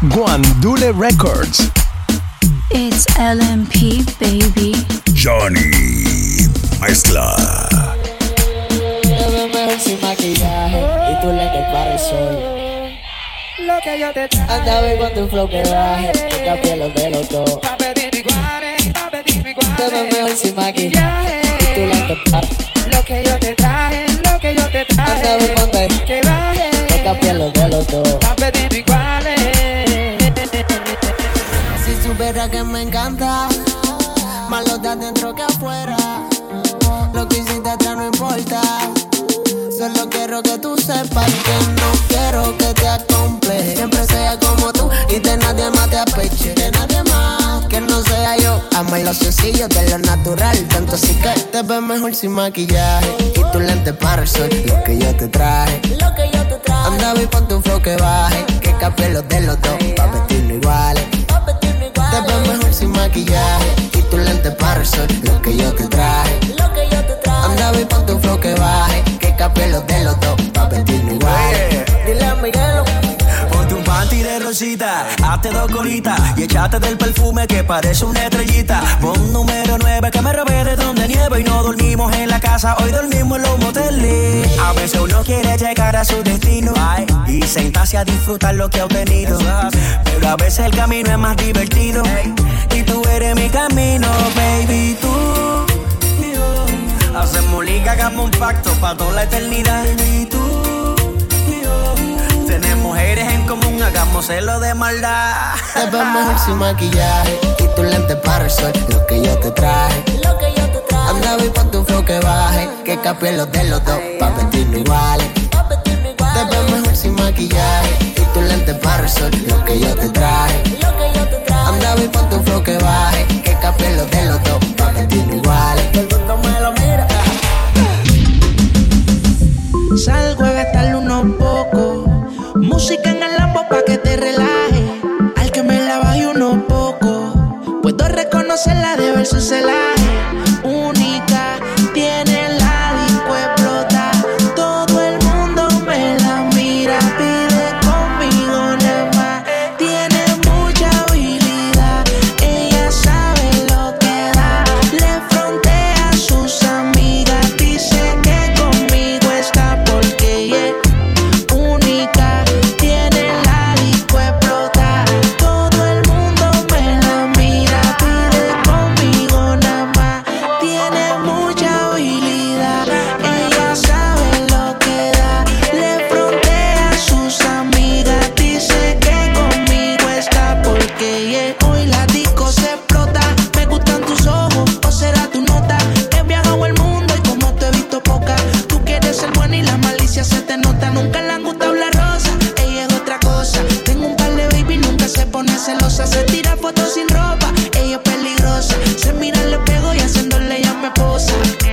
Guandule Records. It's LMP, baby. Johnny Mezcla. Te veo mejor sin maquillaje y tu lente para el sol. Lo que yo te traje. Andaba con tu flow que baje, nunca pierdo de los dos. Pa' pedir iguales, pa' pedir iguales. Te veo mejor sin maquillaje y tu lente para Lo que yo te traje, lo que yo te traje. Andaba con tu que baje, nunca pierdo de los dos. pa' pedir iguales. Si supiera que me encanta, más lo de adentro que afuera. Lo que hiciste atrás no importa. Solo quiero que tú sepas que no quiero que te acompleje. Siempre sea como tú y de nadie más te apeche. De nadie más que no sea yo. Amo lo sencillo de lo natural. Tanto así que te ves mejor sin maquillaje y tu lente para el sol. Lo que yo te traje. Andaba y ponte un flow que baje, que capie los de los dos, pa' vestirnos iguales. Te ves mejor sin maquillaje y tu lente para el sol. Lo que yo te traje. Andaba y ponte un flow que baje, que capie los de los dos, pa' vestirnos iguales. Dile a Miguelo. Ponte un panty de rosita, hazte dos colitas y échate del perfume que parece una estrellita. Pon número 9 que me robé de donde nieva y no dormimos en la casa, hoy dormimos en los moteles. A veces uno quiere llegar a su destino y sentarse a disfrutar lo que ha obtenido, pero a veces el camino es más divertido y tú eres mi camino, baby, tú y yo. Hacemos liga, hagamos un pacto pa' toda la eternidad, baby, tú. Tenemos mujeres en común, hagámoselo de maldad. Te ves mejor sin maquillaje y tu lente para el sol. Lo que yo te traje. Andaba y ponte un flow que baje, que capie los de los dos, pa' vestirnos iguales. Te ves mejor sin maquillaje y tu lente para el sol. Lo que yo te traje. Andaba y ponte un flow que baje, que capie los de los dos, pa' vestirnos iguales. Todo el mundo me lo mira. Salgo a gastarle unos pocos. Música en el lambo pa' que te relaje. Al que me la baje unos pocos. Puedo reconocerla de ver su celaje. Única, tiene la disco explota. Todo el mundo me la mira. Pide conmigo nada más. Tiene mucha habilidad. Ella sabe lo que da. Le frontea a sus amigas. Dice que conmigo está porque ella es única. Tiene la disco explota. Todo el mundo me la mira. Pide conmigo nada más. Tiene mucha habilidad. Ella sabe lo que da. Le frontea a sus amigas. Dice que conmigo está porque ella. Hoy la disco se explota. Me gustan tus ojos o será tu nota. He viajado el mundo y como te he visto poca. Tú quieres ser buena y la malicia se te nota. Nunca le han gustado la rosa. Ella es otra cosa. Tengo un par de baby, nunca se pone celosa. Se tira fotos sin ropa. Ella es peligrosa. Se mira al espejo y haciéndole ya me posa.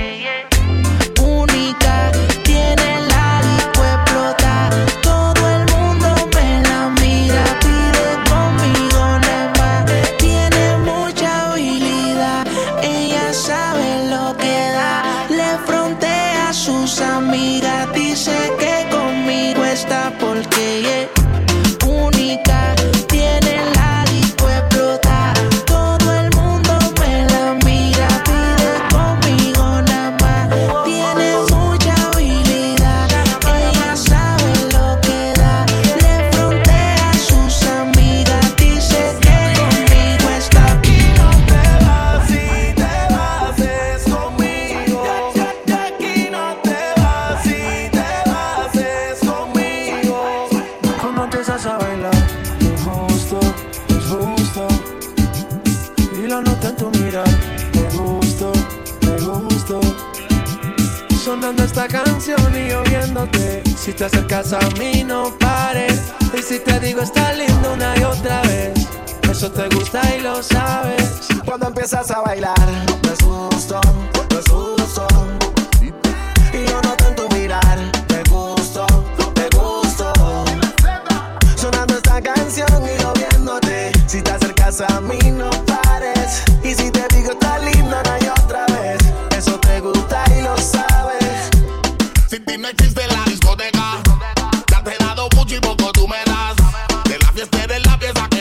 Única, tiene la disco explota. Todo el mundo me la mira. Pide conmigo nada más. Tiene mucha habilidad. Ella sabe lo que da. Le frontea a sus amigas. Dice que conmigo está porque ella es única. Tiene la disco explota. Todo el mundo me la mira. Pide conmigo nada más. Tiene mucha habilidad. Ella sabe lo que da. Le frontea a sus amigas. Dice que conmigo está. Aquí no te vas si te vas es conmigo. De aquí no te vas si te vas es conmigo. Cuando empiezas a bailar, es justo, es justo. Y lo noto en tu mirar, me gusto, me gusto. Sonando esta canción y yo viéndote. Si te acercas a mí no pares. Y si te digo está lindo una y otra vez, eso te gusta y lo sabes. Cuando empiezas a bailar, me gusto, me gusto. Y yo noto en tu mirar, me gusto, me gusto. Sonando esta canción y yo viéndote. Si te acercas a mí no pares. Y si te digo está lindo una y otra vez, eso te gusta y lo sabes. Sin ti no existe la discoteca. Te has dado mucho y poco tú me das. De la fiesta eres la pieza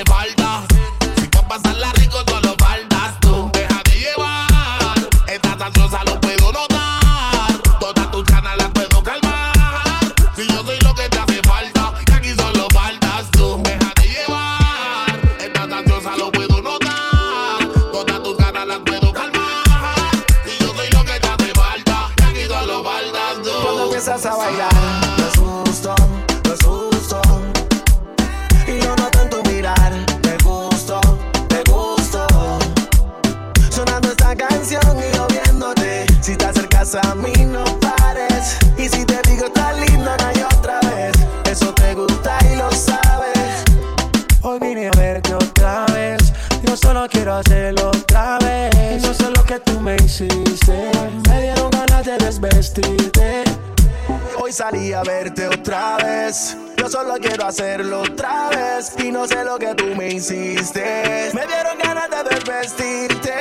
quiero hacerlo otra vez. No sé lo que tú me hiciste, me dieron ganas de desvestirte. Hoy salí a verte otra vez. Yo solo quiero hacerlo otra vez. Y no sé lo que tú me hiciste, me dieron ganas de desvestirte.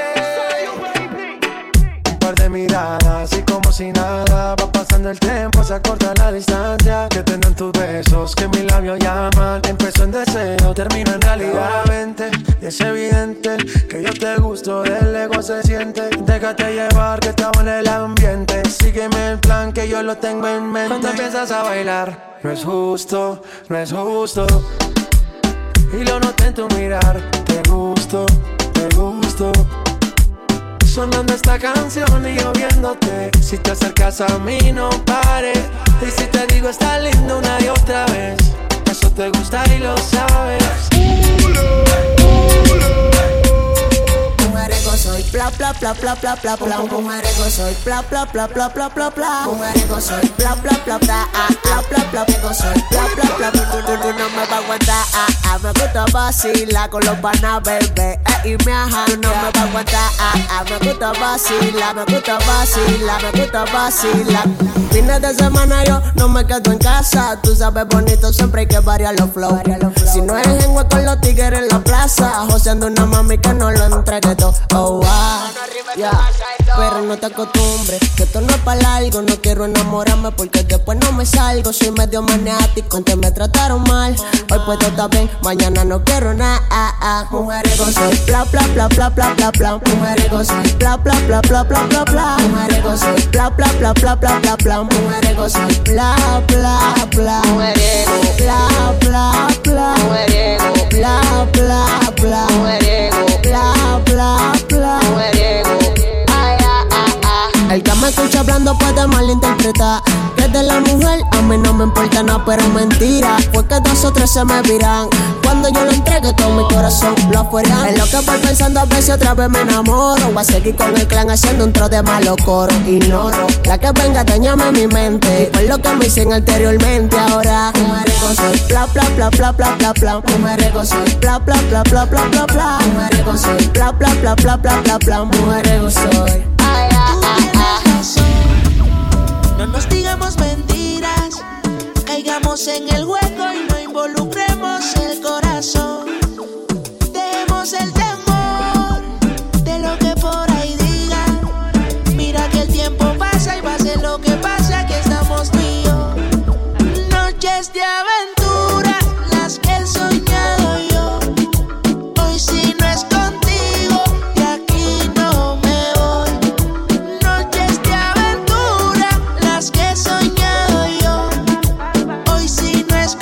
Un par de miradas y como si nada va pasando el tiempo, se acorta la distancia que tienen tus besos, que mis labios llaman. Empezó en deseo, termina en realidad. Vente, y es evidente que yo te gusto, del ego se siente. Déjate llevar que estaba en el ambiente. Sígueme el plan que yo lo tengo en mente. Cuando empiezas a bailar, no es justo, no es justo. Y lo noté en tu mirar, te gusto, te gusto. Sonando esta canción y yo viéndote. Si te acercas a mí no pares. Y si te digo está lindo una y otra vez, eso te gusta y lo sabes. Mujeriego soy, bla bla bla bla bla bla bla. Mujeriego soy, bla bla bla bla bla bla bla. Mujeriego soy, bla bla bla bla bla bla bla. Mujeriego soy, bla bla bla bla. Tú no me vas a aguantar. Me gusta vacilar con los panas, bebé. Y me ajá, tú no me vas a aguantar. Me gusta vacilar, me gusta vacilar, me gusta vacilar. Fines de semana yo no me quedo en casa. Tú sabes bonito, siempre hay que variar los flow. Si no eres en con los tigres en la plaza, joseando una mami que no lo entregue todo. Oh, wow, yeah. Pero no te acostumbres, que esto no es para largo. No quiero enamorarme porque después no me salgo. Soy medio maniático, antes me trataron mal. Hoy puedo estar bien, mañana no quiero nada. Mujeriego soy, bla bla bla bla bla bla bla. Mujeriego soy, bla bla bla bla bla bla bla. Mujeriego soy, bla bla bla bla bla bla bla. Mujeriego soy, bla bla bla. Mujeriego, bla bla bla. Mujeriego, bla bla bla. Mujeriego, bla bla bla. Mujeriego. El que me escucha hablando puede malinterpretar que de la mujer a mí no me importa nada, pero mentira. Fue que 2 o 3 se me viran cuando yo lo entregue todo mi corazón lo afuera. Es lo que voy pensando, a ver si otra vez me enamoro. Voy a seguir con el clan haciendo un tro de malo coro. Ignoro la que venga, dañame mi mente. Y por lo que me dicen anteriormente, ahora mujeriego soy, bla bla bla bla bla bla bla. Mujeriego soy, bla bla bla bla bla bla bla. Mujeriego soy, bla bla bla bla bla bla bla. Mujeriego soy. No nos digamos mentiras, caigamos en el hueco y no involucremos el corazón. Dejemos el temor de lo que por ahí digan. Mira que el tiempo pasa y pase lo que pase, aquí estamos tú y yo. Noches de aventura, las que he soñado yo. Hoy si no es contigo, de aquí no me voy. Noches de aventura, las que he soñado yo. Hoy si no es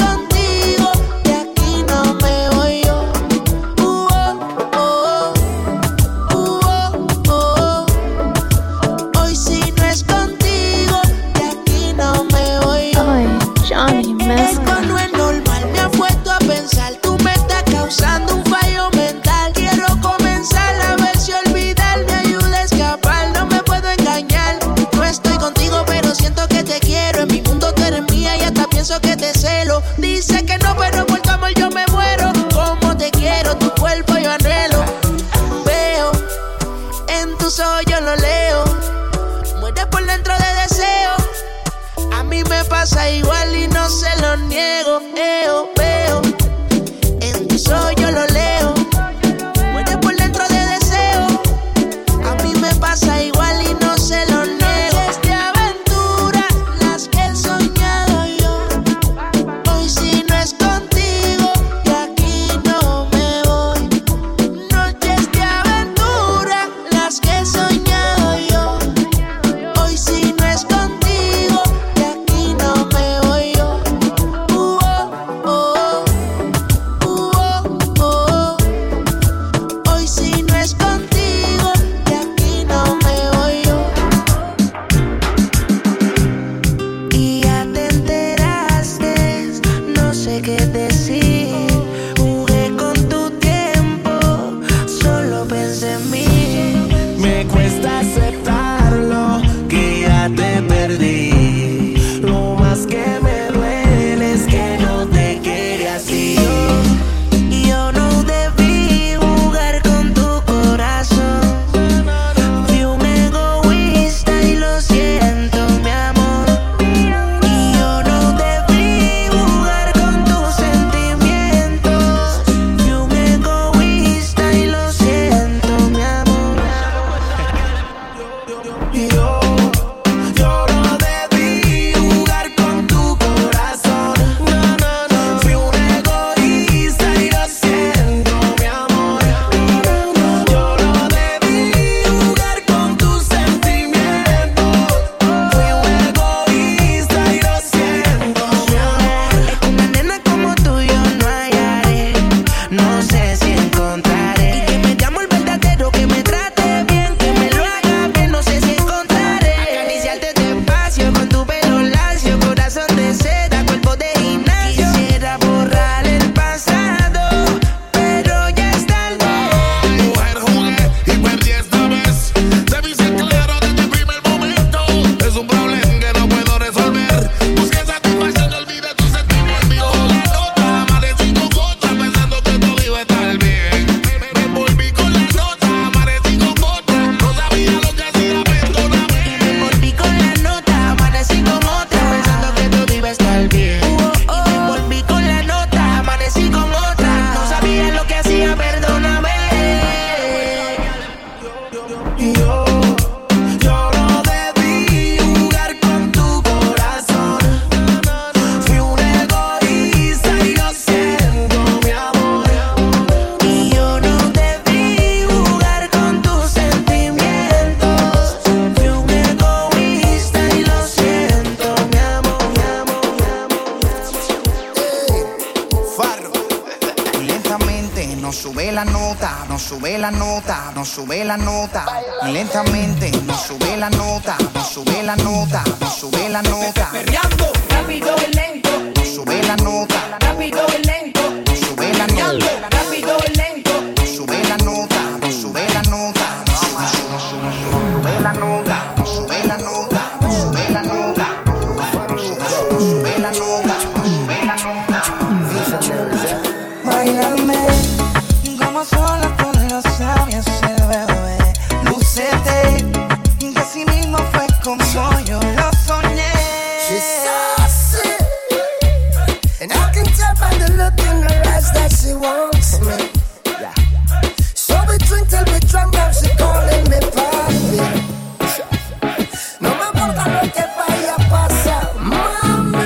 nos sube la nota, nos sube la nota, nos sube la nota. Lentamente nos sube la nota, nos sube la nota, nos sube la nota. Perreando, rápido y lento. Nos sube la nota, rápido y lento. nos sube la nota, rápido y lento. nos sube la nota, nos sube la nota, nos sube la nota, nos sube la nota, nos sube la nota, nos sube la nota, nos sube la nota. Báilame como sola con los labios el bebé. Lúcete, que así mismo fue como yo lo soñé. She's saucy, and I can tell by the look in her eyes that she wants me. So we drink till we drunk, now she calling me papi. No me importa lo que vaya a pasar, mami,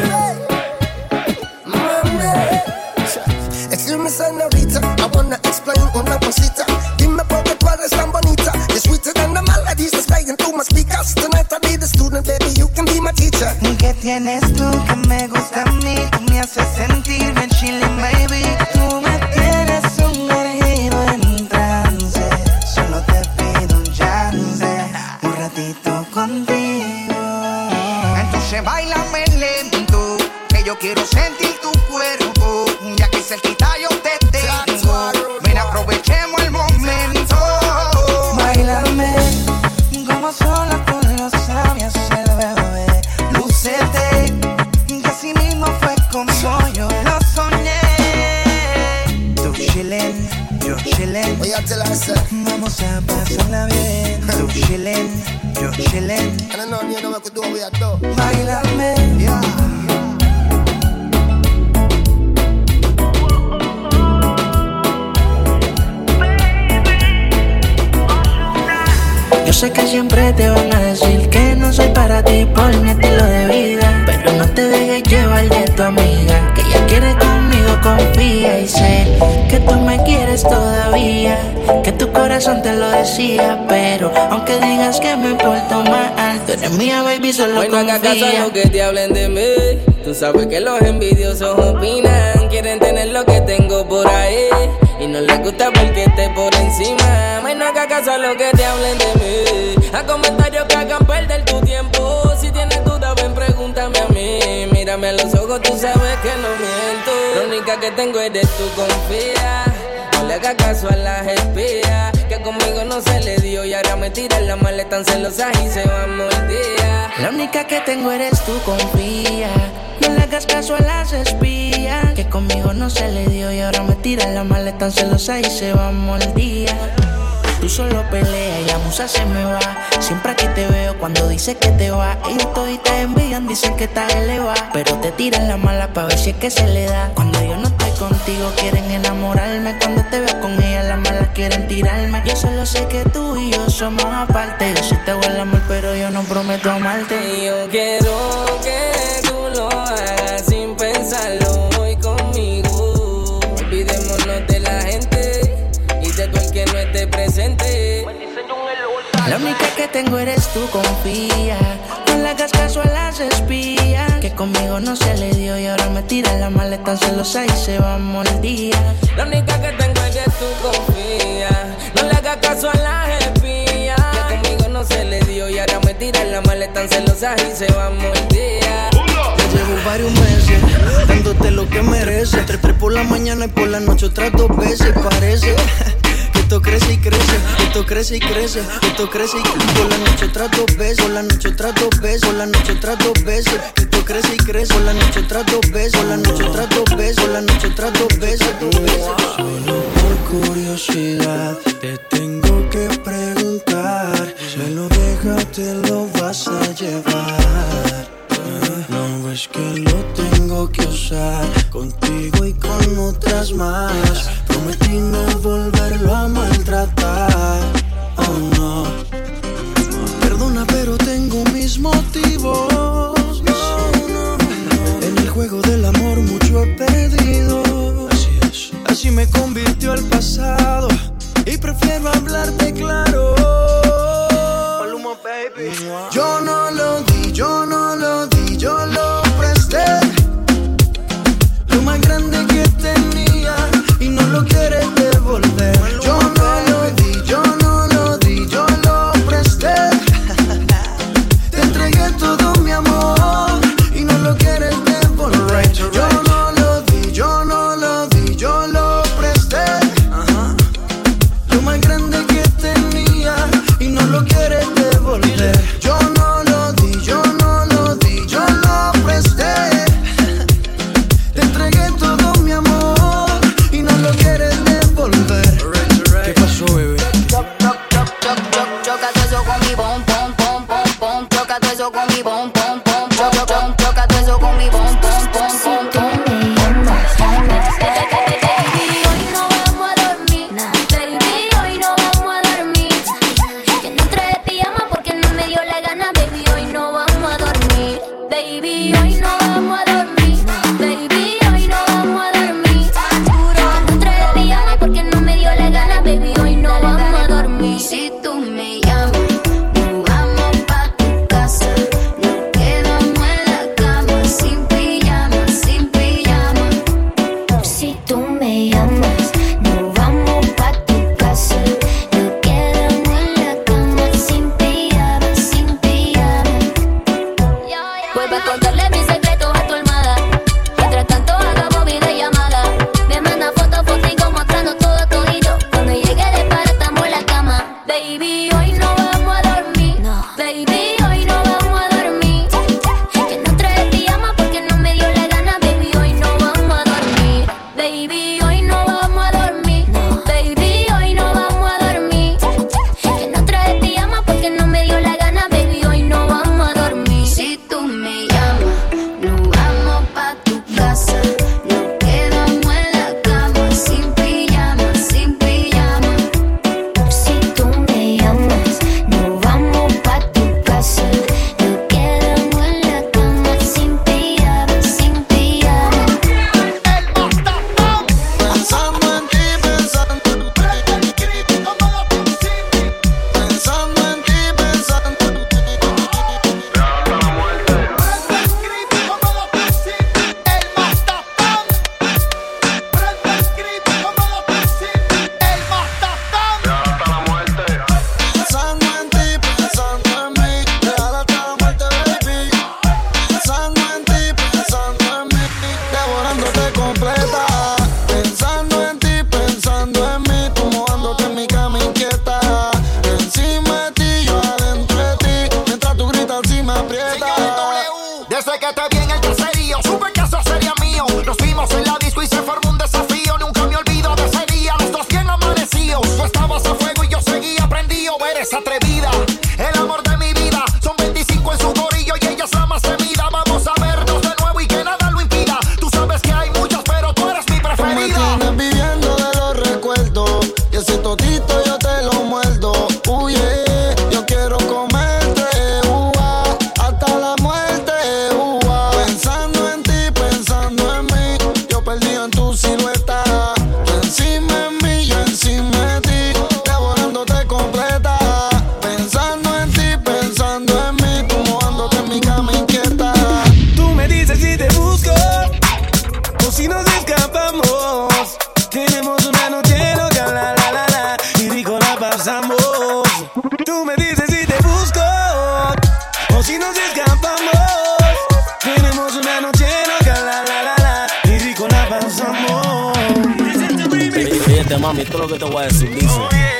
mami. Excuse me, señorita, I wanna explain una cosita. Dime por qué tú eres tan bonita. You're sweeter than the melodies that's playing through my speakers. Tonight I'll be the student, baby, you can be my teacher. ¿Qué tienes tú que me gusta a mí? Tú me haces sentir bien chilling, baby. Tú me tienes sumergido en trance. Solo te pido un chance, un ratito contigo. Entonces bailame lento, que yo quiero sentir tu cuerpo. Ya que cerquita yo te tengo, ven aprovechemos el momento. Bailame como sola con los labios el bebé. Lúcete, que así mismo fue como yo lo soñé. Tú chillen, yo chillen. Oye, te la hace. Vamos a pasarla bien. Tú chillen, yo chillen. I don't know, you know what to do, we are done. Bailame, Yo sé que siempre te van a decir que no soy para ti por mi estilo de vida, pero no te dejes llevar de tu amiga, que ella quiere conmigo, confía y sé que tú me quieres todavía, que tu corazón te lo decía, pero aunque digas que me porto mal, tú eres mía, baby, solo confía. Hoy no hagas caso a lo que te hablen de mí. Tú sabes que los envidiosos opinan, quieren tener lo que tengo por ahí y no les gusta porque esté por encima. Ay, no hagas caso a lo que te hablen de mí, a comentarios que hagan perder tu tiempo. Si tienes duda, ven, pregúntame a mí. Mírame a los ojos, tú sabes que no miento. La única que tengo eres tú, confía. No le hagas caso a las espías, que conmigo no se le dio y ahora me tiran la maleta tan celosas y se van mordidas. La única que tengo eres tú, confía. No le hagas caso a las espías, que conmigo no se le dio y ahora me tiran la maleta tan celosa y se van mordidas. Tú solo peleas y la musa se me va. Siempre aquí te veo cuando dices que te va. Ellos toditas envidian, dicen que estás elevada, pero te tiran la mala pa' ver si es que se le da. Cuando yo no estoy contigo quieren enamorarme, cuando te veo con ella las malas quieren tirarme. Yo solo sé que tú y yo somos aparte. Yo sí te hago el amor pero yo no prometo amarte. Y yo quiero que tú lo hagas sin pensarlo hoy conmigo. Olvidémonos de la gente y de todo el que no esté presente. La única que tengo eres tú, confía. No le hagas caso a las espías, que conmigo no se le dio y ahora me tiran la maleta tan celosa y se va mordidas. La única que tengo eres tú, confía. No le hagas caso a las espías, que conmigo no se le dio y ahora me tiran la maleta tan celosa y se va mordidas. Ya llevo varios meses dándote lo que mereces. Entre 3 por la mañana y por la noche otras 2 veces. Parece que esto crece y crece, esto crece y crece, esto crece y crece. Por la noche otras 2 veces, por la noche otras 2 veces, por la noche otras 2 veces. Esto crece y crece, por la noche otras 2 veces, por la noche otras 2 veces, por la noche otras 2 veces. Solo por curiosidad te tengo que preguntar, me lo dejas, te lo vas a llevar. No ves que lo tengo que usar contigo y con otras más. Prometí no volverlo a maltratar. Oh no. Perdona pero tengo mis motivos. No. En el juego del amor mucho he perdido. Así es. Así me convirtió el pasado y prefiero hablarte claro. Paloma, baby. Yo no lo di, yo no lo di, yo lo presté. Lo más grande que tenía y no lo quieres devolver. devolver. Yo no lo di, yo no lo di, yo lo presté. Te entregué todo mi amor y no lo quieres devolver. Yo no lo di, yo no lo di, yo lo presté. Lo más grande que tenía y no lo quieres devolver. Yo no lo di, yo no lo di, yo lo presté. Te entregué todo mi amor y no lo quieres devolver. ¿Qué pasó, bebé? Choca todo eso con mi bom, bom, bom, bom, bom. Choca todo eso con mi bom, bom, bom, bom. Choca todo eso con mi bom, bom, bom, bom, bom. Baby, hoy no vamos a dormir. Baby, hoy no vamos a dormir. Que no trae pijama porque no me dio la gana. Baby, hoy no vamos a dormir. Baby, hoy no vamos a dormir. Baby, hoy no vamos a dormir. No trae pijama porque no me dio la gana. Baby, hoy no vamos a dormir. Si tú me llamas, nos vamos pa' tu casa. Nos quedamos en la cama sin pijama, sin pijama. Si tú me llamas, nos vamos pa' tu casa. Nos quedamos en la cama sin pijama, sin pijama. Vuelve a contarle mis secretos a tu almohada. Mientras tanto hagamos videollamada. Me manda fotos, fotico mostrando todo todito. Cuando llegue de para estamos en la cama. Baby, hoy no vamos a dormir. Baby, hoy no vamos a dormir. Que no trae pijama porque no me dio la gana. Baby, hoy no vamos a dormir. Baby, hoy no vamos a dormir. Baby, hoy no vamos a dormir. Que no trae pijama porque no me dio la gana. Baby, hoy no vamos a dormir. Si tú me llamas, nos vamos pa' tu casa. Nos quedamos en la cama sin pijama, sin pijama. Si tú me llamas, nos vamos pa' tu casa. Nos quedamos en la cama sin pijama, sin pijama. Pensando en ti, pensando en ti. Pensando en ti, pensando en ti. Pensando en ti, pensando en mí. Real hasta la muerte, baby. Pensando en ti, pensando en mí. Devorándote completa. Pensando en ti, pensando en mí. Tú mojándote en mi cama inquieta. Encima de ti, yo adentro de ti. Mientras tú gritas y me aprietas. Desde que te vi en el caserío, supe que eso sería mío. Nos vimos en la disco y se formó un desafío. Nunca me olvido de ese día, los dos bien amanecidos. Tú estabas a fuego y yo seguía prendido. Eres atrevida, el amor de mi vida. Son 25 en su corillo y ella es la más temida. Vamos a vernos de nuevo y que nada lo impida. Tú sabes que hay muchas, pero tú eres mi Tú me preferida. tienes viviendo de los recuerdos. Y ese totito yo te lo muerdo. Yeah. Yo quiero comerte, hasta la muerte, Pensando en ti, pensando en mí. Yo perdido en tu silueta. Tú encima de mí, yo encima de ti. Devorándote completa. Pensando en ti, pensando en mí. Tú mojándote en mi cama inquieta. Tú me dices si te busco o si nos escapamos. Tenemos una noche loca, la la la la, y rico la pasamos. Tú me dices si te busco o si nos escapamos. Tenemos una noche loca, la la la la, y rico la pasamos. Fíjate, mami, esto es lo que te voy a decir, dice.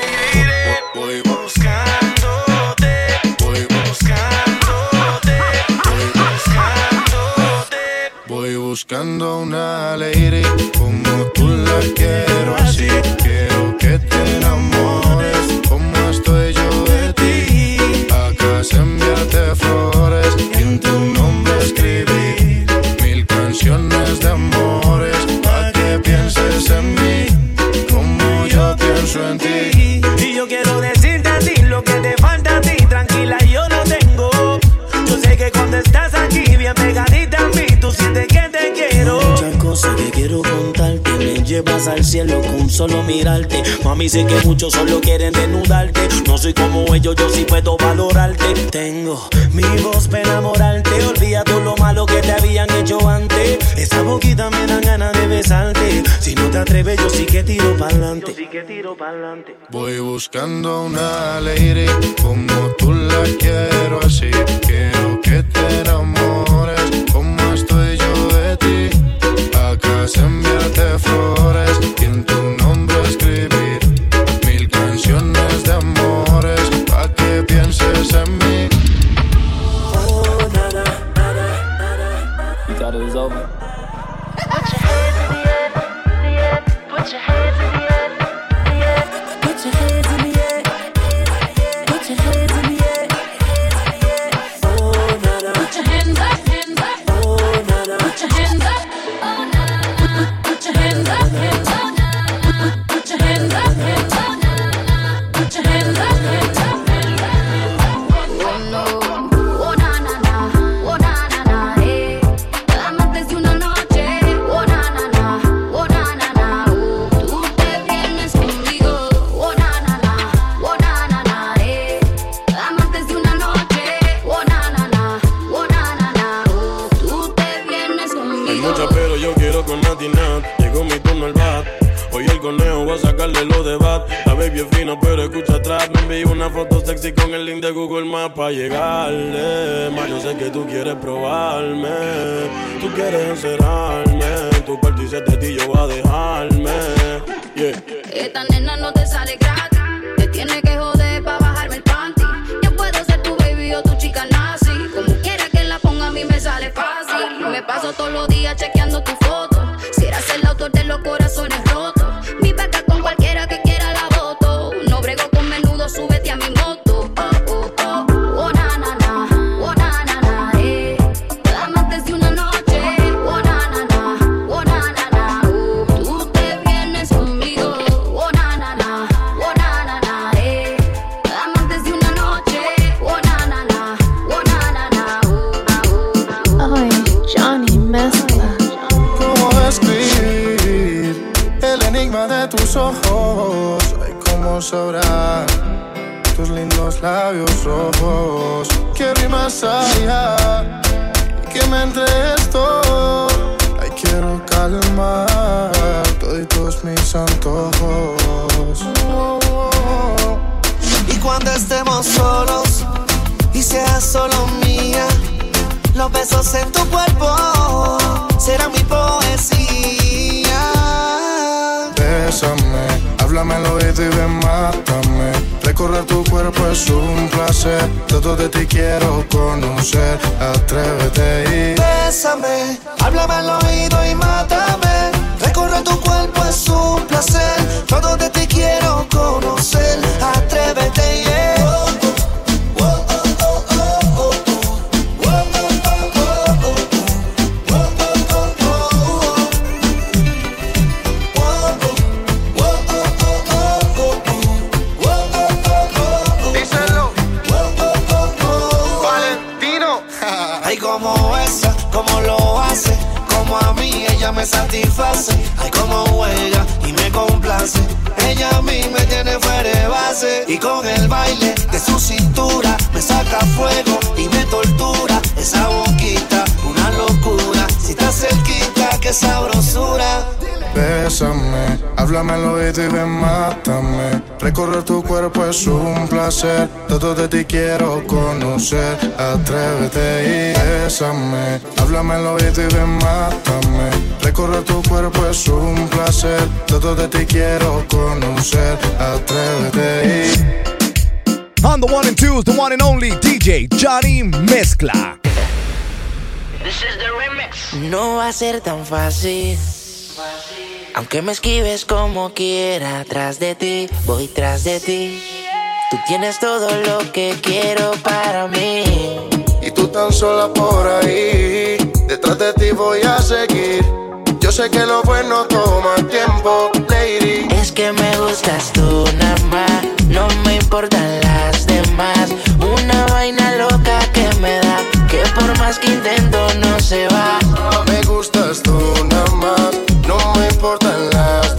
Voy buscándote, voy buscándote, voy buscándote. Voy buscando una lady como tú la quiero así. Quiero que te enamores como estoy yo de ti. Acá se enviarte flores y en tu nombre escribí 1000 canciones de amores pa' que pienses en mí como yo pienso en ti. Y yo quiero decirte a ti lo que te falta a ti. Tranquila, yo no tengo. Yo sé que cuando estás aquí bien pegadita a mí, tú sientes que te quiero. Muchas cosas que quiero contarte. Me llevas al cielo con solo mirarte. Mami, sé que muchos solo quieren desnudarte. No soy como ellos, yo sí puedo valorarte. Tengo mi voz para enamorarte. Olvida todo lo malo que te habían hecho antes. Esa boquita me dan ganas de besarte. Si no te atreves, yo sí que tiro pa'lante. Voy buscando una lady como tú la quiero así. Quiero que te enamores como estoy yo de ti. Acá se enviarte flores y en tu nombre escribir 1000 canciones de amores pa' que pienses en mí. Oh, nada, nada, nada. You thought it was over? Put your hands in the air, the air. Put your hands in the air, the air. Put your hands in the air, put your hands in the air. Oh, nada. Put your hands up, hands up. Oh, nada. Put your hands up. Oh, na na na. Put your hands up, hands up. Put your hands up, hands up. Put your hands up, hands up. Oh no, oh na na na, oh na na na, eh. Amantes de una noche, oh na na na, oh na na na, oh. Tú te vienes conmigo, oh na na na, oh na na na, eh. Amantes de una noche, oh na na na, oh na na na, oh. Tú te vienes conmigo. Hay mucha pero yo quiero con Nati Nat. Llegó mi turno al bat. Hoy el conejo va a sacarle los de bat. La baby es fina pero escucha atrás. Me envió una foto sexy con el link de Google Maps pa' llegarle. Más yo sé que tú quieres probarme. Tú quieres encerrarme. Tu cuarto y de ti yo voy a dejarme. Yeah. Esta nena no te sale gratis. Te tiene que joder pa' bajarme el panty. Yo puedo ser tu baby o tu chica nazi. Como quiera que la ponga a mí me sale fácil. Me paso todos los días chequeando tu foto. Si eras el autor de los corazones rotos. Mi vaca con cualquiera que quiera la voto. No brego con menudo, súbete a mi moto. Oh, oh, oh, oh, na, na, na. Oh, na, na, na, eh. Amantes de una noche. Oh, na, na, na. Oh, na, na, na, oh. Tú te vienes conmigo. Oh, na, na, na. Oh, na, na, na, eh. Amantes de una noche. Oh, na, na, na. Oh, na, na, na, oh. Ay, Johnny Mezcla. ¿Cómo describir el enigma de tus ojos? Ay, ¿cómo sabrá tus lindos labios rojos? Quiero ir más allá, que me entregues todo. Ay, quiero calmar todos mis antojos. Y cuando estemos solos y seas solo mía, los besos en tu cuerpo serán mi poesía. Bésame, háblame al oído y ven, mátame. Recorrer tu cuerpo es un placer. Todo de ti quiero conocer. Atrévete y Bésame, háblame al oído y mátame. Recorrer tu cuerpo es un placer. Todo de ti quiero conocer. Atrévete y me satisface, ay como juega y me complace. Ella a mí me tiene fuera de base y con el baile de su cintura me saca fuego y me tortura. Esa boquita, una locura. Si estás cerquita, qué sabrosura. Bésame, háblame al oído y ven, mátame. Recorrer tu cuerpo es un placer. Todo de ti quiero conocer. Atrévete y bésame, háblame al oído y ven, mátame. Recorrer tu cuerpo es un placer. Todo de ti quiero conocer. Atrévete y On the one and twos, the one and only DJ Johnny Mezcla. This is the remix. No va a ser tan fácil. Aunque me esquives como quiera, tras de ti, voy tras de ti. Tú tienes todo lo que quiero para mí. Y tú tan sola por ahí, detrás de ti voy a seguir. Yo sé que lo bueno toma tiempo, lady. Es que me gustas tú nada más, no me importan las demás. Una vaina loca que me da, que por más que intento no se va. Me gustas tú nada más, no me importan las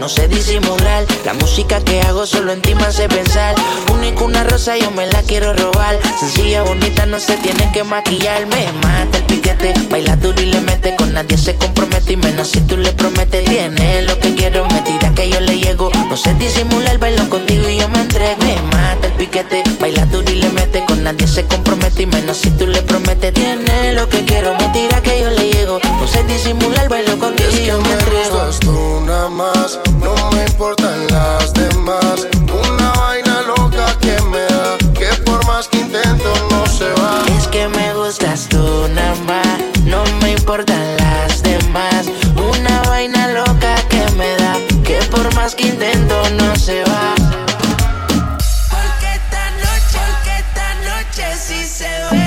no sé disimular. La música que hago solo en ti me hace pensar. Única una rosa, yo me la quiero robar. Sencilla, bonita, no se tiene que maquillar. Me mata el piquete, baila duro y le mete. Con nadie se compromete y menos si tú le prometes. Tiene lo que quiero, me tira que yo le llego. No sé disimular, bailo contigo y yo me entrego. Me mata el piquete, baila duro y le mete. Con nadie se compromete y menos si tú le prometes. Tiene lo que quiero, me tira que yo le llego. No sé disimular, bailo contigo y yo me entrego. Gustas tú nada más, no me importan las demás. Una vaina loca que me da, que por más que intento no se va. Es que me gustas tú nada más, no me importan las demás. Una vaina loca que me da, que por más que intento no se va. Porque esta noche sí se bebe.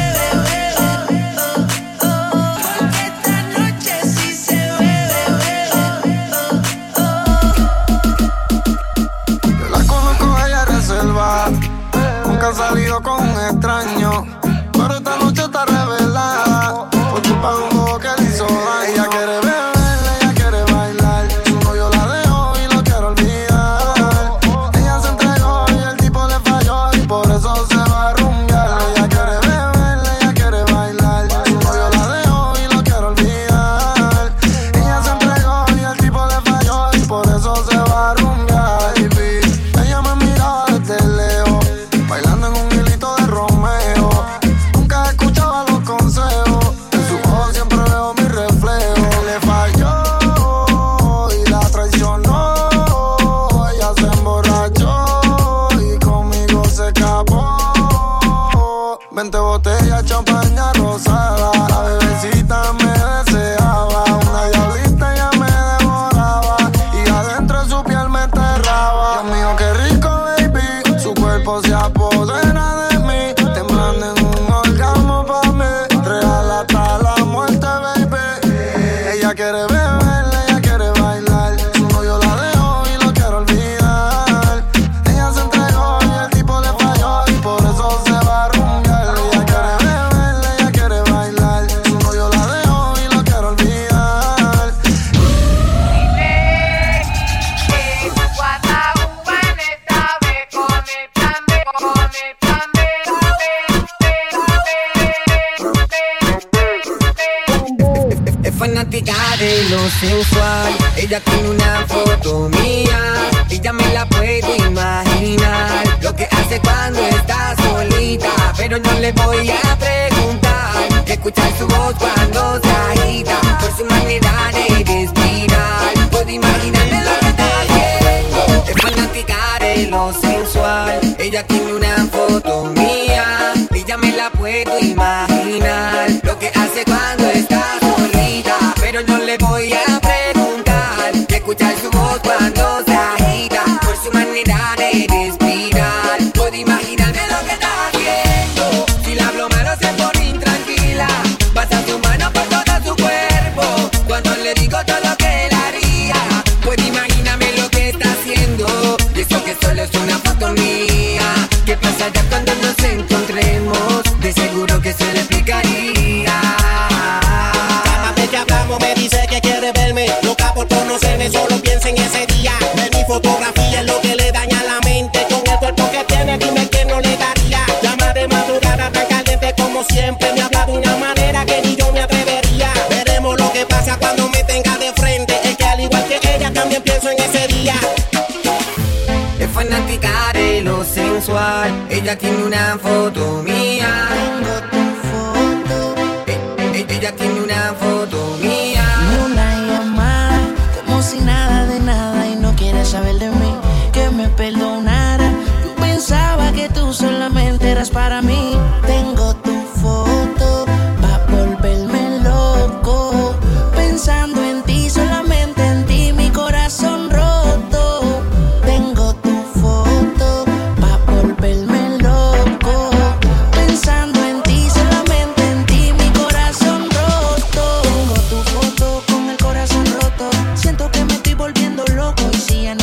Nunca he salido con un extraño, pero esta noche está revelada por culpa de un bobo que le hizo daño. Ella quiere beber, ella quiere bailar. Su novio la dejó y lo quiere olvidar. Ella se entregó y el tipo le falló y por eso se va a rumbear. Ella quiere beber, ella quiere bailar. Su novio la dejó y lo quiere olvidar. Ella se entregó y el tipo le falló y por eso se va a rumbear. Ella me miraba desde lejos, bailando en un hilito de Romeo. Nunca escuchaba los consejos, en su ojos siempre veo mi reflejo. Le falló y la traicionó. Ella se emborrachó y conmigo se escapó. 20 botellas, champaña rosada. La bebecita me deseaba. Una diablita ella me devoraba y adentro de su piel me enterraba. Dios mío, qué rico, baby. Su cuerpo se apodera de mí, temblando en un orgasmo pa' mí. Real hasta la muerte, baby. Ella quiere beber, ella quiere bailar. Su novio la dejó y lo quiere olvidar. Ella se entregó y el tipo le falló y por eso se va a rumbear. Ella quiere beber, ella quiere bailar. Su novio la dejó y lo quiere olvidar. Es fanática de lo sensual. Ella tiene una foto mía. Ella me la puedo imaginar. Lo que hace cuando está solita. Pero no le voy a preguntar. Escuchar su voz cuando se agita. Por su manera de respirar. Puedo imaginarme lo que está haciendo. Es fanática de lo sensual. Ella tiene una foto mía. Ella me la puedo imaginar. Lo que hace cuando está solita. Pero no le voy a preguntar. Escuchar su voz cuando se agita. Por su manera de respirar. Puedo imaginarme lo que está haciendo. Si la hablo malo se pone intranquila. Pasa su mano por todo su cuerpo. Cuando le digo todo lo que él haría. Puedo imaginarme lo que está haciendo. Y eso que solo es una foto mía. ¿Qué pasará cuando nos encontremos? De seguro que se le explicaría. Cada vez que hablamos me dice que quiere verme. Loca por conocerme, solo piensa en ese día. Ver mi fotografía es lo que le daña la mente. Con el cuerpo que tiene, dime que no le daría. Llama de madrugada tan caliente como siempre. Me habla de una manera que ni yo me atrevería. Veremos lo que pasa cuando me tenga de frente. Es que al igual que ella también pienso en ese día. Es fanática de lo sensual. Ella tiene una foto mía. Ella tiene una foto mía. Ni una llamada, como si nada de nada. Y no quiere saber de mí, que me perdonara. Yo pensaba que tú solamente eras para mí. Tengo tu foto pa' volverme loco. Pensando en ti, solamente en ti, mi corazón roto. Tengo tu foto pa' volverme loco. Pensando en ti, solamente en ti, mi corazón roto. Tengo tu foto con el corazón roto. Siento que me estoy volviendo loco. Y si ya no te veo, me miro al espejo y no lo creo. Tú no sabes lo que te deseo. Y déjate llevar de mí pa' que vea cómo es que vivimos. En lo que lo hacemos con respeto. Pero si me hace tan difícil encontrarte, que tengo que conformarme y déjate ir.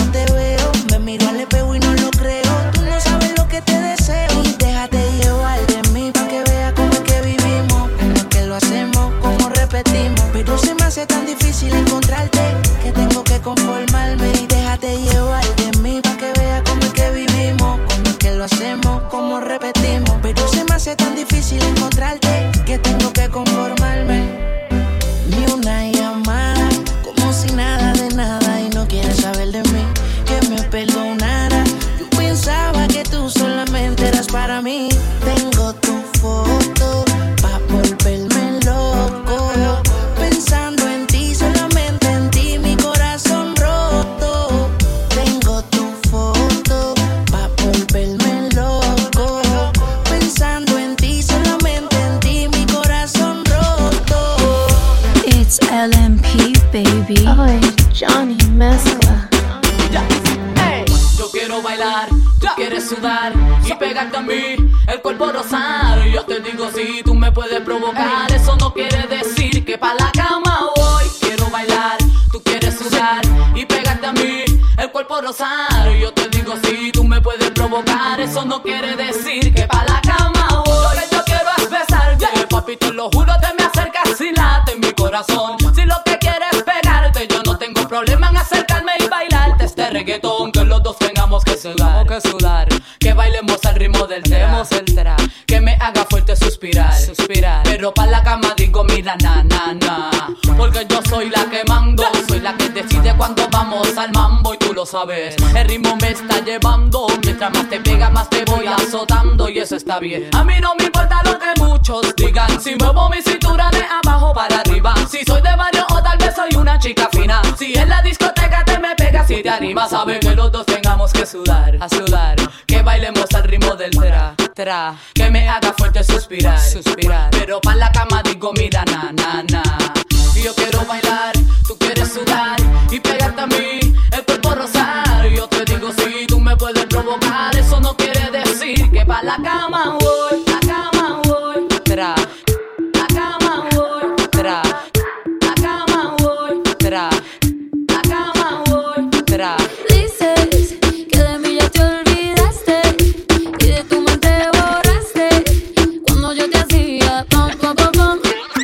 pegarte a mí, el cuerpo rosado. Yo te digo si tú me puedes provocar. Eso no quiere decir que pa' la cama voy. Quiero bailar, tú quieres sudar y pegarte a mí, el cuerpo rosado. Yo te digo si tú me puedes provocar. Eso no quiere decir que pa' la cama voy. Lo que yo quiero es besarte, papi, te lo juro, te me acercas y late en mi corazón. Si lo que quieres es pegarte, yo no tengo problema en acercarme y bailarte este reggaetón. Que los dos tengamos que sudar, que bailemos al ritmo del tema, que me haga fuerte suspirar. Pero pa' la cama digo mira na na na, porque yo soy la que mando, soy la que decide cuando vamos al mambo y tú lo sabes. El ritmo me está llevando, mientras más te pega más te voy azotando y eso está bien. A mí no me importa lo que muchos digan, si muevo mi cintura de abajo para arriba, si soy de barrio o tal vez soy una chica fina. Si en la discoteca te me pegas y te animas, sabes que los dos tengamos que sudar, que bailemos al ritmo del tra, que me haga fuerte suspirar. Pero pa' la cama digo mira na na na. Y yo quiero bailar, tú quieres sudar y pegarte a mí, el cuerpo rosado. Yo te digo si tú me puedes provocar. Eso no quiere decir que pa' la cama voy, la cama voy, tra, la cama voy, tra, la cama voy, tra, la cama voy, tra. Dices que de mí ya te olvidaste y de tu mente borraste cuando yo te hacía pom pom pom pom.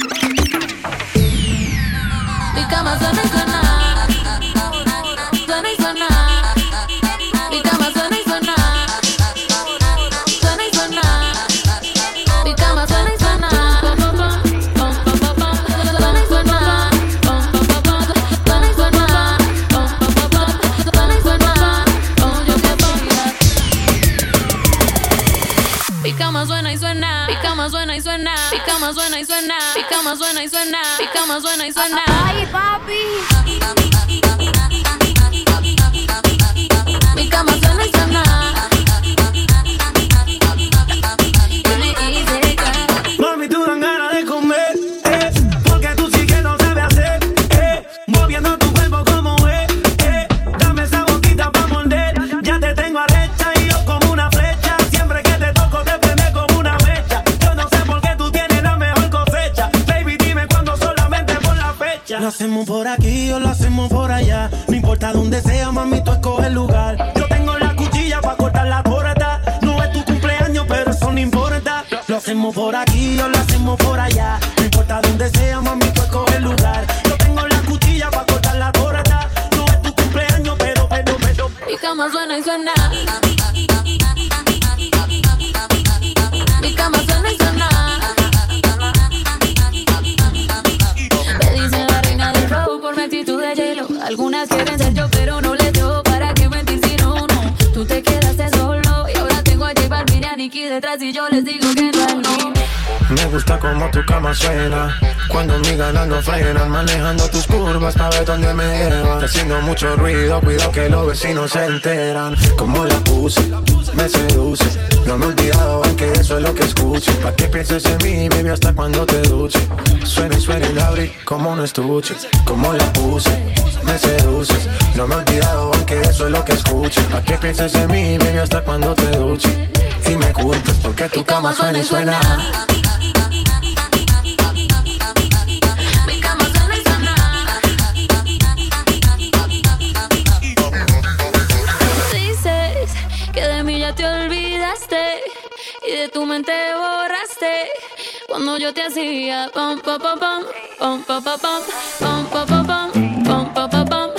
Mi cama suena y suena, suena y suena. Mi cama suena y suena, suena y suena. Mi cama suena y suena, pom pom pom pom pom pom. Suena y suena, pom pom pom pom. Suena y suena, pom pom pom pom. Suena y suena, como yo te ponga. Mi cama suena y suena, mi cama suena y suena, mi cama suena y suena, mi cama suena y suena, mi cama suena y suena. Ay, papi. Mi cama suena y suena. Mami, tú dan ganas de comer, porque tú sí que no sabes hacer, moviendo tu cuerpo como es, dame esa boquita pa' morder, ya te tengo arrecha y yo como una flecha, siempre que te toco te prende como una mecha, yo no sé por qué tú tienes la mejor cosecha, baby dime cuándo solamente por la fecha. Lo hacemos por aquí o lo hacemos por allá, no importa dónde sea, mami, tú escoge el lugar, yo tengo la cuchilla pa' cortar la torta, no es tu cumpleaños pero eso no importa. Lo hacemos por aquí o lo hacemos por allá, no importa dónde sea, mami, tú escoge el lugar. Yo tengo la cuchilla pa' cortar la torta, no es tu cumpleaños, pero. Mi cama suena y suena. Mi cama suena y suena. Me dicen la reina del flow por mi actitud de hielo. Algunas quieren ser yo, pero no les dio. ¿Para qué mentir si no? Tú te quedaste solo y ahora tengo a J Balvin y a Nicki detrás y yo les digo que no es no. Me gusta como tu cama suena, cuando mis ganas no frenan, manejando tus curvas pa' ver dónde me llevan. Haciendo mucho ruido, cuidado que los vecinos se enteran. Como la puse, me seduce, no me he olvidado aunque eso es lo que escuche. Pa' que pienses en mí, baby, hasta cuando te duche. Suena y suena y la abrí como un estuche. Como la puse, me seduces, no me he olvidado aunque eso es lo que escuche. Pa' que pienses en mí, baby, hasta cuando te duche. Y me culpes porque tu cama suena y suena. Dices que de mí ya te olvidaste y de tu mente borraste cuando yo te hacía pom pom pom pom pom pom pom pom pom pom pom pom pom pom pom.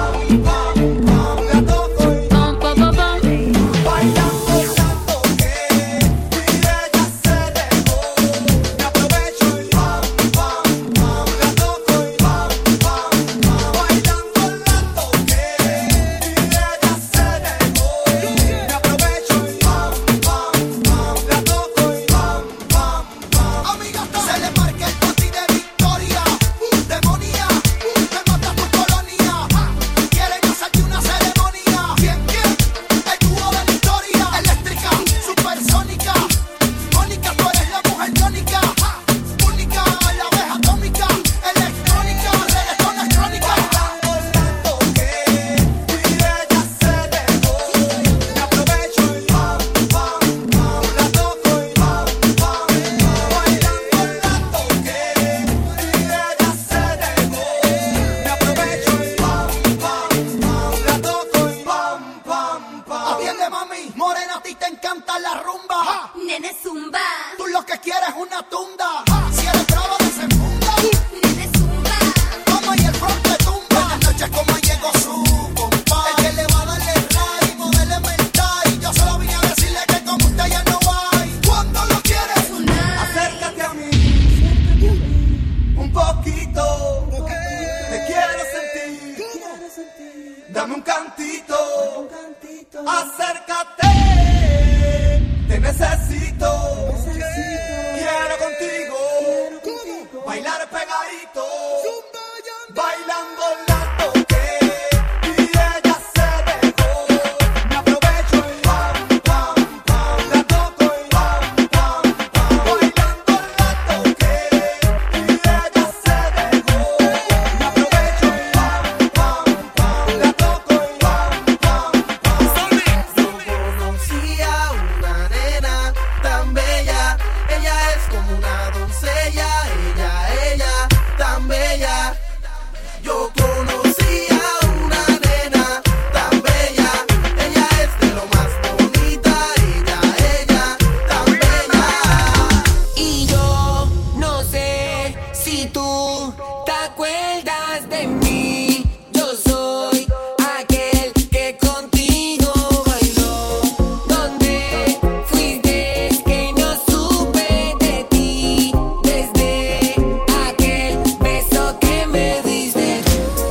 Bailando tanto que morena, a ti te encanta la rumba. Nene zumba. Tú lo que quieres es una tunda. Si eres bravo, desenfunda. Nene zumba. Como y el front te tumba. Buenas noches, como llegó su compa. El que le va a darle ray, moverle mental. Yo solo vine a decirle que como usted ya no hay. Cuando lo quieres, acércate a mí. Un poquito. Te quiero sentir. Dame un cantito. Acércate. Te necesito. Quiero contigo bailar pegadito. Bailando la toqué y ella se dejó. Me aprovecho y pam, pam, pam. La toco y pam, pam, pam. Bailando la toqué y ella se dejó. Me aprovecho y pam, pam, pam. La toco y pam, pam, pam. Yo conocí a una nena tan bella. Ella es como una doncella. Ella tan bella. Yo conocí a una nena tan bella. Ella es de lo más bonita. Ella tan bella. Y yo no sé si tú te acuerdas de mí. Yo soy aquel que contigo bailó. ¿Dónde fuiste que no supe de ti? Desde aquel beso que me diste.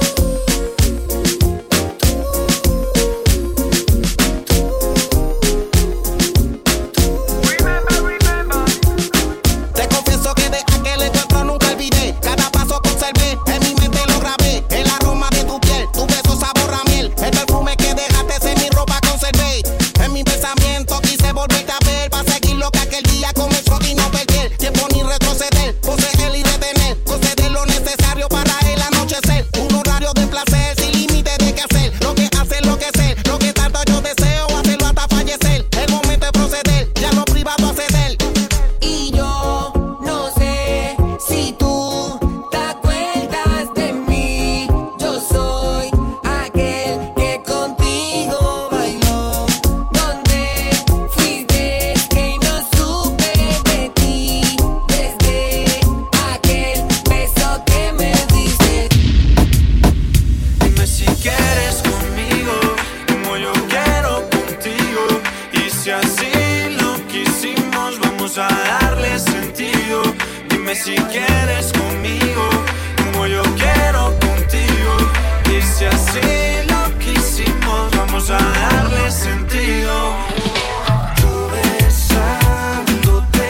Te confieso que de aquel encuentro nunca olvidé. Cada paso conservé, en mi mente lo grabé. El aroma de tu piel, tu beso sabor a miel. El perfume que dejaste en mi ropa conservé. En mi pensamiento quise volverte a ver. Para seguir lo que aquel día comenzó y no perder tiempo ni retroceder. Poseer y retener, conceder lo necesario para el anochecer. Un horario de placer sin límite de qué hacer. Lo que hace enloquecer, lo que tanto yo deseo, hacerlo hasta fallecer. El momento de proceder, ya lo privado a ceder. Y yo no sé si tú te acuerdas de mí. Yo soy aquel que contigo bailó. ¿Dónde fuiste que no supe de ti? Desde aquel beso que me diste. Dime si quieres conmigo, como yo quiero contigo. Y si así lo quisimos, vamos a darle sentido. Dime si quieres conmigo, como yo quiero contigo. Y si así lo quisimos, vamos a darle sentido. Yo besándote,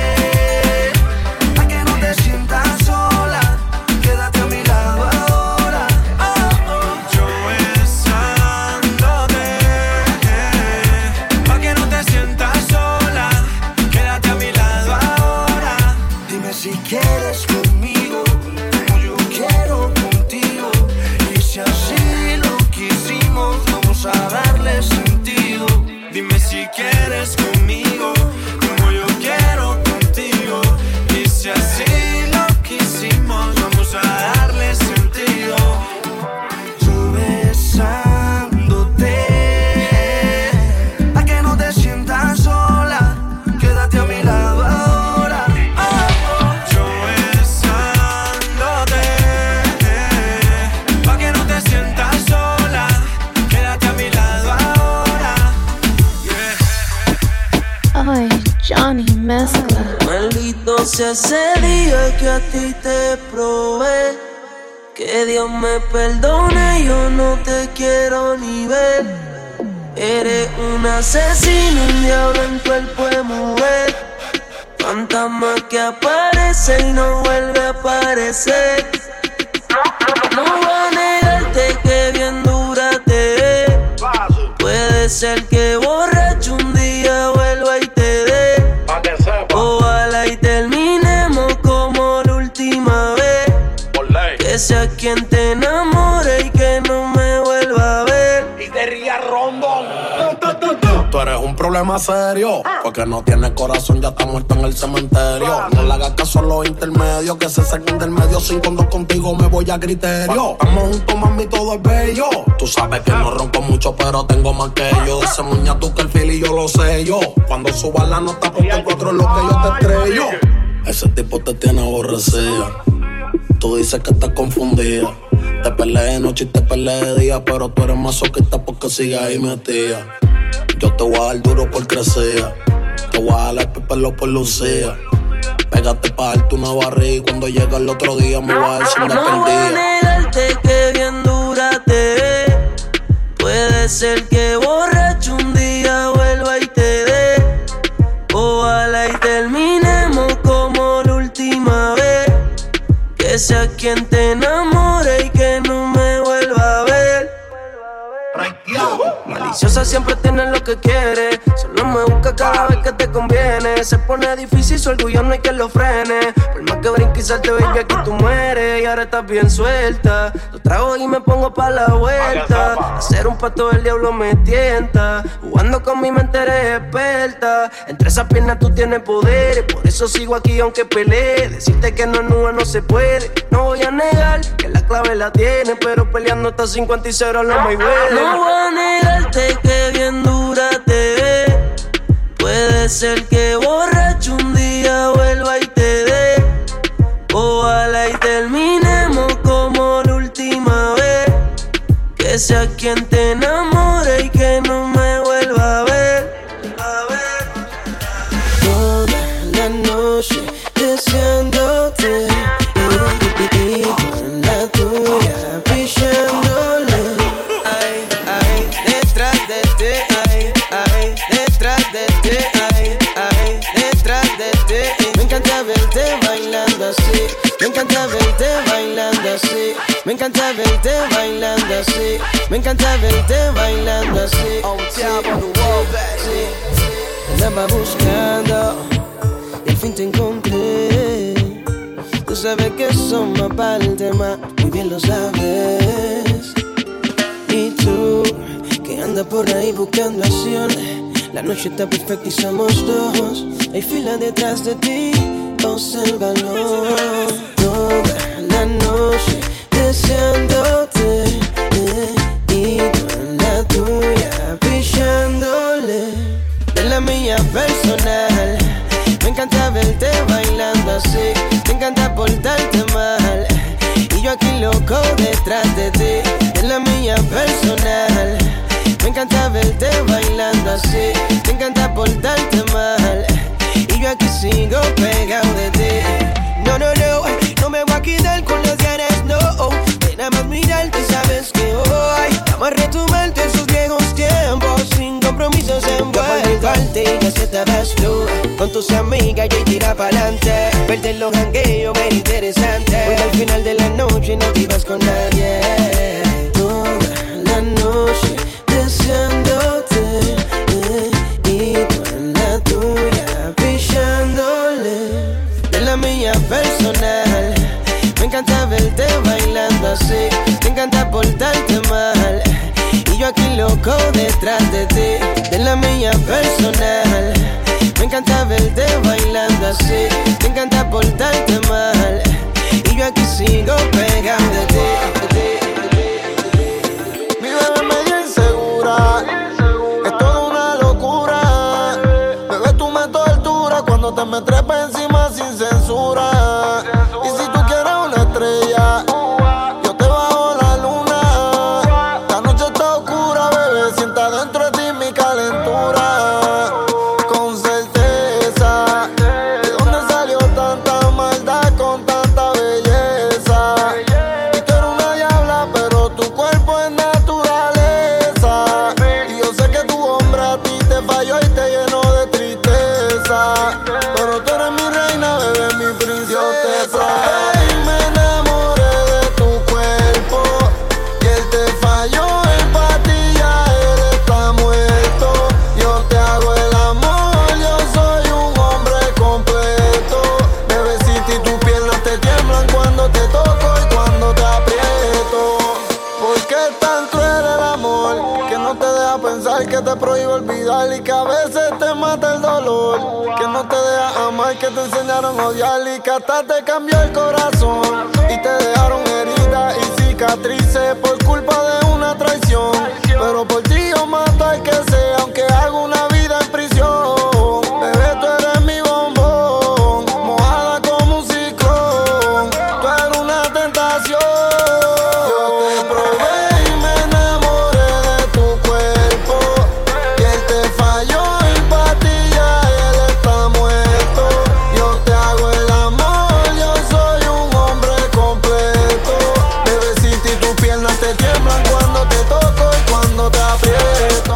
pa' que no te sientas sola. Quédate a mi lado ahora. Yo besándote, pa' que no te sientas sola. Quédate a mi lado ahora. Dime si quieres conmigo, como yo quiero contigo. Y si así lo quisimos, vamos a darle sentido. Dime si quieres conmigo, como yo quiero contigo. Y si así lo quisimos, vamos a darle sentido. Yo besándote, pa' que no te sientas sola. Quédate a mi lado ahora. Yo besándote, pa' que no te sientas sola. Quédate a mi lado ahora. Ay, Johnny mezcla. Maldito sea ese día que a ti te probé. Que Dios me perdone, yo no te quiero ni ver. Eres un asesino, un diablo en cuerpo de mujer. Fantasma que aparece y no vuelve a aparecer. No voy a negarte que bien dura te ves. Puede ser que borracho un día vuelva y te dé. Ojalá y terminemos como la última vez. Que sea quien te enamore y que no me vuelva a ver. Y te ría rondón. Tú eres un problema serio, porque no tienes corazón, ya está muerto en el cementerio. No le hagas caso a los intermedios, que se saquen del medio. Sin cuando contigo me voy a criterio. Estamos juntos, mami, todo es bello. Tú sabes que no ronco mucho, pero tengo más que yo. Ese muña tú que el fili yo lo sé yo. Cuando suba la nota, porque el 4 es lo que yo te estrello. Ese tipo te tiene aborrecida. Tú dices que estás confundida. Te peleé de noche y te peleé de día, pero tú eres masoquista porque sigues ahí metida. Yo te voy a dar duro por crecer. Te voy a dar el pelo por lucía. Pégate pa' darte una barriga y cuando llega el otro día me voy a dar sin No voy a negarte que bien dura te ve. Puede ser que borracho un día vuelva y te dé. Ojalá y terminemos como la última vez. Que sea quien te enamore y que no me vuelva a ver. Maliciosa siempre tiene lo que quiere. Solo me busca cada vez que te conviene. Se pone difícil, su orgullo no hay que lo frene. Por más que brinque y salte, baby, aquí tú mueres. Y ahora estás bien suelta. Lo trago y me pongo pa' la vuelta. Hacer un pacto del diablo me tienta. Jugando con mi mente eres experta. Entre esas piernas tú tienes poder. Por eso sigo aquí aunque pelee. Decirte que no es nua no se puede. No voy a negar que la clave la tiene, pero peleando hasta 50 y 0 no me huele. No voy a negarte que bien dura te ve. Puede ser que borracho un día vuelva y te dé. Ojalá y terminemos como la última vez. Que sea quien te enamore y que no me vuelva a ver. Toda la noche deseándote y con la tuya pisándole. Ay, ay, detrás de ti, ay, ay, detrás de ti, ay, ay, detrás de ti. Me encanta verte bailando así, me encanta verte bailando así, me encanta verte bailando así, me encanta verte bailando así. Andaba buscando y al fin te encontré. Tú sabes que somos para el tema, muy bien lo sabes. Y tú, que andas por ahí buscando acción. La noche está perfecta y somos dos. Hay fila detrás de ti, obsérvalo. Toda la noche deseándote y con la tuya pisándole. De la mía personal, me encanta verte bailando así, me encanta portarte mal, y yo aquí loco detrás de ti. De la mía personal, me encanta verte bailando así, me encanta portarte mal, y yo aquí sigo pegado de ti. No, no, no, no me voy a quitar con las ganas, no. De nada más mirarte sabes que hoy vamos a retomar esos viejos tiempos sin compromisos envueltos. Ya se te vas tú con tus amigas y tira pa'lante. Verte en los jangueos era interesante, porque al final de la noche no te ibas con nadie. Toda la noche deseándote y con la tuya pisándole. De la mía personal, me encanta verte bailando así, me encanta portarte mal, y yo aquí loco detrás de ti. De la mía personal, me encanta verte bailando así, me encanta portarte mal, y yo aquí sigo pegado de ti. Mi bebé medio insegura, es toda una locura. Bebé, tú me torturas cuando te me trepas encima sin censura. Y si tú quieres una estrella, yo te bajo la luna. La noche está oscura, bebé, sienta dentro de ti mi calentura. Con certeza, ¿de dónde salió tanta maldad con tanta belleza? Y tú eres una te prohíbe olvidar y que a veces te mata el dolor. Que no te deja amar, que te enseñaron a odiar y que hasta te cambió el corazón. Y te dejaron heridas y cicatrices por culpa de una traición. Pero por ti yo mato al que sea, aunque haga una vida en prisión. Bebé, tú eres mi bombón, mojada como un ciclón. Tú eres una tentación. Yo te probé y me enamoré de tu cuerpo. Y él te falló y pa' ti ya él está muerto. Yo te hago el amor, yo soy un hombre completo. Bebé, sin ti tus piernas te tiemblan cuando te toco y cuando te aprieto.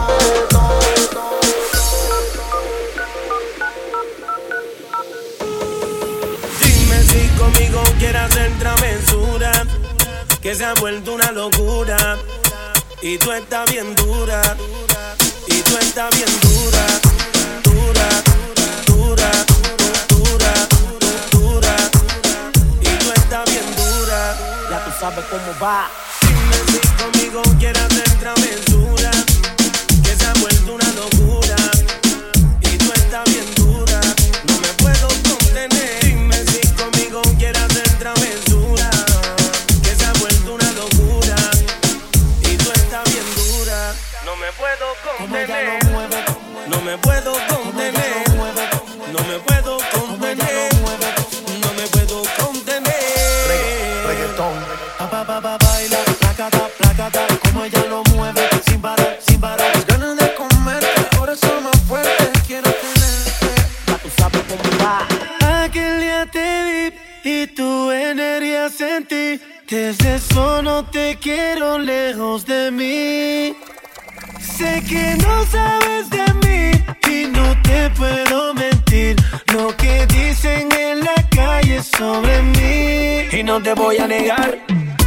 Dime si conmigo quieres hacer travesura, que se ha vuelto una locura. Y tú estás bien dura, y tú estás bien dura, dura, dura, dura, dura. Y tú estás bien dura, ya tú sabes cómo va. Dime si conmigo quieres hacer travesura, que se ha vuelto una locura. Y tú estás bien dura, no me puedo contener. Dime si conmigo quieres hacer travesura, que se ha vuelto una locura. Y tú estás bien dura, no me puedo contener. No me puedo contener. No me puedo contener. No me puedo contener. Reggaetón. Baila, placata, placata, como ella lo mueve, sin parar, sin parar. Las ganas de comerte, ahora son más fuertes, quiero tenerte. Ya tú sabes cómo va. Aquel día te vi y tu energía sentí. Desde eso no te quiero lejos de mí. Sé que no sabes de mí y no te puedo mentir. Lo que dicen en la calle sobre mí, y no te voy a negar.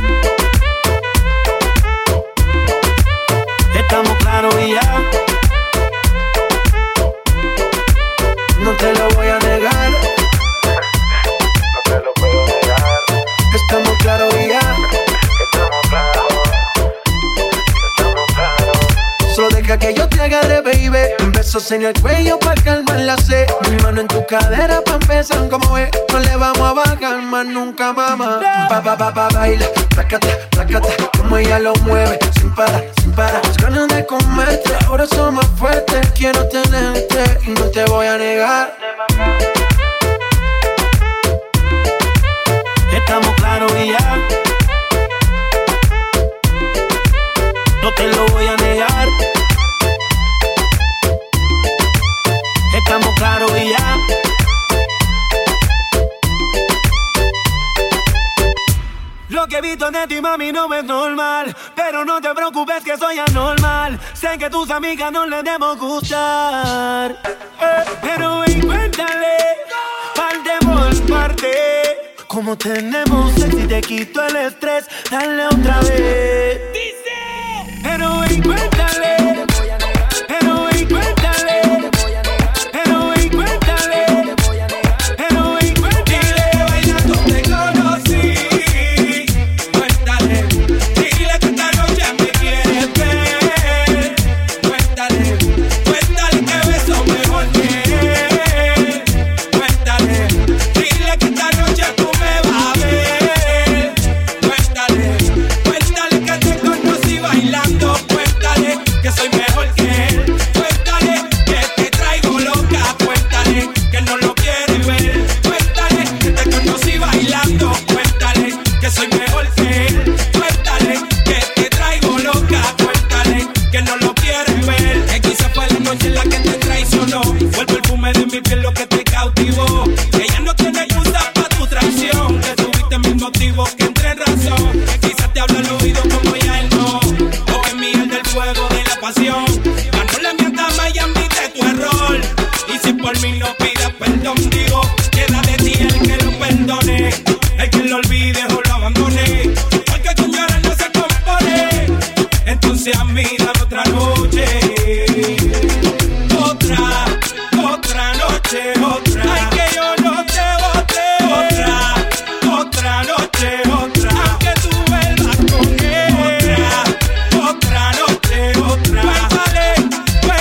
Estamos claros y ya. No te lo voy a negar. No te lo puedo negar. Estamos claros y ya. Estamos claros. Estamos claros. Solo deja que yo te agarre, baby. Besos en el cuello pa' calmar la sed. Mi mano en tu cadera pa' empezar como es. No le vamos a bajar más nunca, mamá. Baila, placata, placata, como ella lo mueve, sin parar, sin parar. Las ganas de comerte, ahora son más fuertes. Quiero tenerte y no te voy a negar. Estamos claros y ya. No te lo voy a negar. Estamos claros y ya. Lo que he visto de ti, mami, no es normal. Pero no te preocupes que soy anormal. Sé que tus amigas no les debo gustar. Pero ven, cuéntale, parte por parte. Como tenemos sexy, te quito el estrés. Dale otra vez. Dice. Pero ven, cuéntale. Pero ven, cuéntale. Pero ven, cuéntale. Pero ven, cuéntale. Dile, bailando te conocí. Cuéntale. Dile que esta noche me quieres ver. Cuéntale. Cuéntale que beso mejor que él. Cuéntale. Dile que esta noche tú me vas a ver. Cuéntale. Cuéntale que te conocí bailando. Cuéntale que soy mejor que él. Cuéntale que te traigo loca. Cuéntale que no lo quieres ver. Cuéntale que te conocí bailando. Cuéntale que soy mejor que él. Cuéntale que te traigo loca. Cuéntale que no lo quieres ver. Que quizá fue la noche en la que te traicionó. Fue el perfume de mi piel lo que te cautivó. Que ella no tiene excusa pa' tu traición. Que tuviste mil motivos que entre en razón. Que quizás te habla al oído como ya él no. O que miel del fuego de la pasión. Ya no le mientas más y admite tu error. Y si por mí no pidas perdón, digo, queda de ti el que lo perdone. El que lo olvide o lo abandone. Porque con llorar no se compone. Entonces a mí dame otra noche. Otra noche, otra. Ay, que yo no te bote. Otra noche, otra. Aunque tú vuelvas con él. Otra noche, otra. Cuéntale,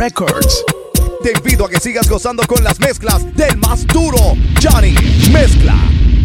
Records. Te invito a que sigas gozando con las mezclas del más duro, Johnny Mezcla.